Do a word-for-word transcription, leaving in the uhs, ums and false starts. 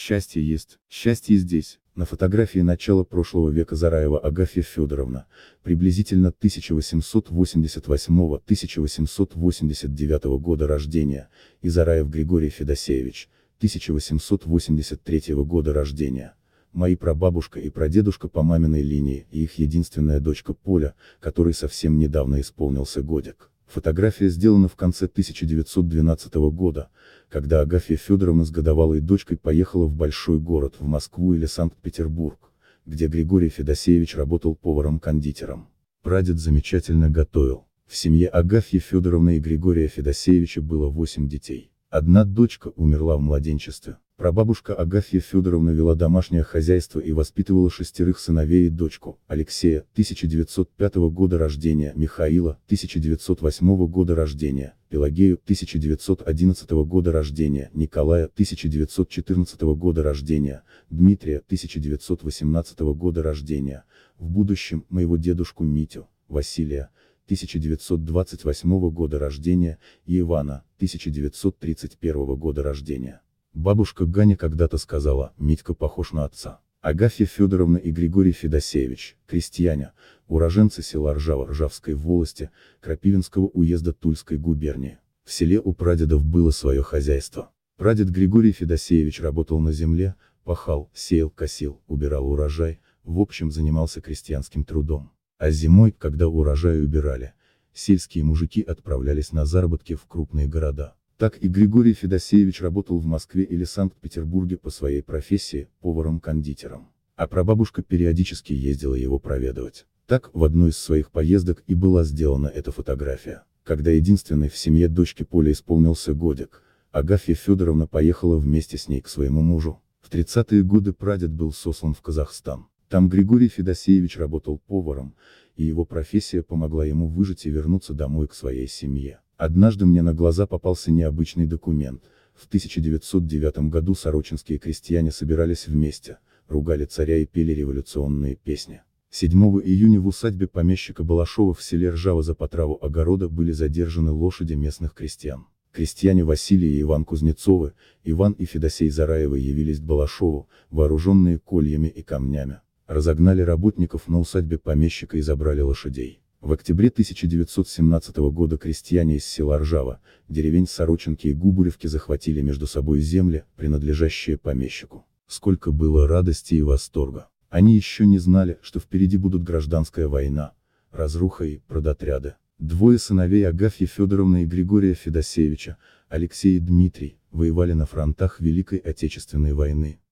Счастье есть, счастье здесь. На фотографии начала прошлого века Зараева Агафья Федоровна, приблизительно тысяча восемьсот восемьдесят восьмого — тысяча восемьсот восемьдесят девятого года рождения, и Зараев Григорий Федосеевич, тысяча восемьсот восемьдесят третьего года рождения. Мои прабабушка и прадедушка по маминой линии и их единственная дочка Поля, которой совсем недавно исполнился годик. Фотография сделана в конце тысяча девятьсот двенадцатого года, когда Агафья Федоровна с годовалой дочкой поехала в большой город, в Москву или Санкт-Петербург, где Григорий Федосеевич работал поваром-кондитером. Прадед замечательно готовил. В семье Агафьи Федоровны и Григория Федосеевича было восемь детей. Одна дочка умерла в младенчестве. Прабабушка Агафья Федоровна вела домашнее хозяйство и воспитывала шестерых сыновей и дочку: Алексея, тысяча девятьсот пятого года рождения, Михаила, тысяча девятьсот восьмого года рождения, Пелагею, тысяча девятьсот одиннадцатого года рождения, Николая, тысяча девятьсот четырнадцатого года рождения, Дмитрия, тысяча девятьсот восемнадцатого года рождения, в будущем, моего дедушку Митю, Василия, тысяча девятьсот двадцать восьмого года рождения, и Ивана, тысяча девятьсот тридцать первого года рождения. Бабушка Ганя когда-то сказала: «Митька похож на отца». Агафья Федоровна и Григорий Федосеевич, крестьяне, уроженцы села Ржава Ржавской волости, Крапивинского уезда Тульской губернии. В селе у прадедов было свое хозяйство. Прадед Григорий Федосеевич работал на земле, пахал, сеял, косил, убирал урожай, в общем занимался крестьянским трудом. А зимой, когда урожай убирали, сельские мужики отправлялись на заработки в крупные города. Так и Григорий Федосеевич работал в Москве или Санкт-Петербурге по своей профессии, поваром-кондитером. А прабабушка периодически ездила его проведывать. Так, в одну из своих поездок и была сделана эта фотография. Когда единственной в семье дочке Поле исполнился годик, Агафья Федоровна поехала вместе с ней к своему мужу. В тридцатые годы прадед был сослан в Казахстан. Там Григорий Федосеевич работал поваром, и его профессия помогла ему выжить и вернуться домой к своей семье. Однажды мне на глаза попался необычный документ. В тысяча девятьсот девятом году сорочинские крестьяне собирались вместе, ругали царя и пели революционные песни. седьмого июня в усадьбе помещика Балашова в селе Ржава за потраву огорода были задержаны лошади местных крестьян. Крестьяне Василий и Иван Кузнецовы, Иван и Федосей Зараевы явились к Балашову, вооруженные кольями и камнями. Разогнали работников на усадьбе помещика и забрали лошадей. В октябре тысяча девятьсот семнадцатого года крестьяне из села Ржава, деревень Сорочинки и Губаревки захватили между собой земли, принадлежащие помещику. Сколько было радости и восторга. Они еще не знали, что впереди будут гражданская война, разруха и продотряды. Двое сыновей Агафьи Федоровны и Григория Федосеевича, Алексей и Дмитрий, воевали на фронтах Великой Отечественной войны.